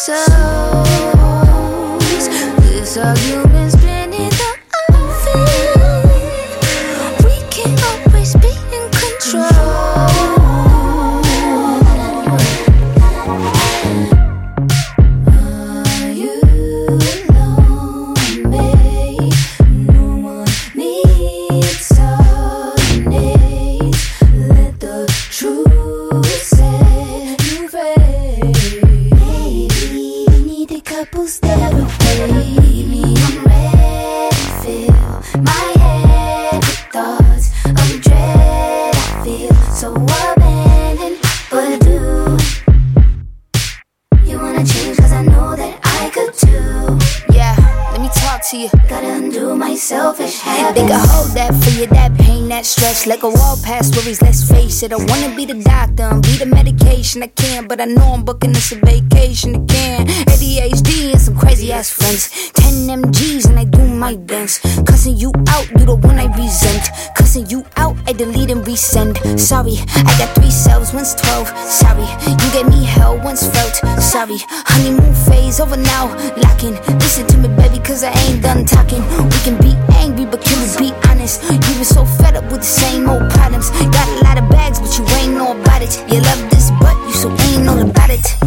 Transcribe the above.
souls. This argument's been in the oven. We can't always be in control. Are you lonely? No one needs alternates. Let the truth set you free. Maybe we need a couple's therapy. Me, I'm ready. Fill my head with thoughts of dread. I feel so abandoned, but I do. You wanna change 'cause I know that I could too. Yeah, let me talk to you. Gotta undo my selfish habits. They can hold that for you, that pain, that stress. Let go all past worries, let's face it. I wanna be the doctor and be the medication. I can't, but I know I'm booking this a vacation again. ADHD and some crazy ass friends. 10 MGs and I do my dance. Cussing you out, you the one I resent. Cussing you out, I delete and resend. Sorry, I got 3 selves, one's 12. Sorry, you gave me hell, once felt. Sorry, honeymoon phase over now. Locking, listen to me, baby, 'cause I ain't done talking. We can be angry, but can we be honest? You been so fed up with the same old problems. Got a lot of bags, but you ain't know about it. You love this, but you so ain't all about it.